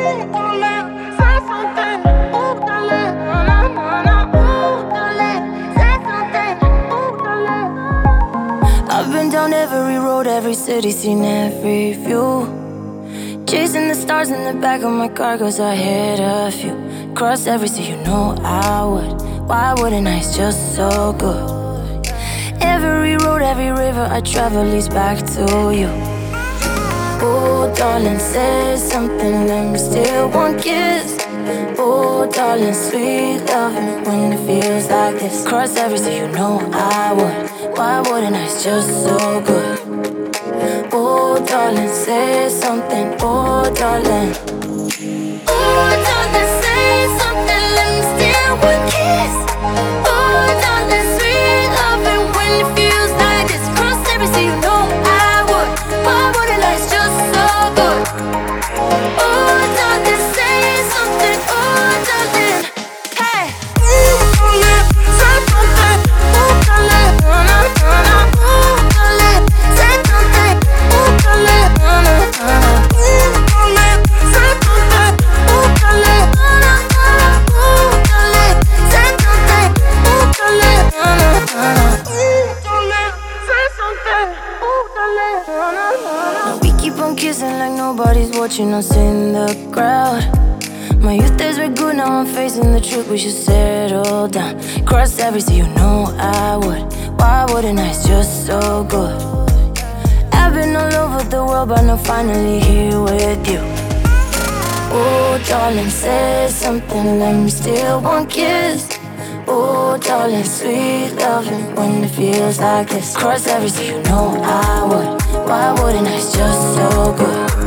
I've been down every road, every city, seen every view. Chasing the stars in the back of my car, cause I hit a few. Cross every sea, you know I would. Why wouldn't I? It's just so good. Every road, every river I travel leads back to you. Oh, darling, say something, let me steal one kiss. Oh, darling, sweet loving when it feels like this. Cross every sea, you know I would. Why wouldn't I? It's just so good. Oh, darling, say something. Oh, darling. Oh, darling, say something. Let me steal one kiss. Oh, darling, sweet loving when it feels like this. Cross every sea, you know I would. Why wouldn't I? It's just so good. Oh, darling, say something. Oh, darling. Hey. Ooh, darling, say something. Oh, darling. Ooh, darling, say something. Oh, darling. Ooh, darling, say something. Oh, darling. Ooh, darling, say something. Oh, darling. Ooh, darling, say something. Oh, darling. Now we keep on kissing like nobody's watching us in the crowd. My youth days were good, now I'm facing the truth. We should settle down. Cross every sea, you know I would. Why wouldn't I? It's just so good. I've been all over the world, but I'm finally here with you. Oh, darling, say something, let me steal one kiss. Oh, darling, sweet loving when it feels like this. Cross every sea, you know I would. Why wouldn't I? It's just so good.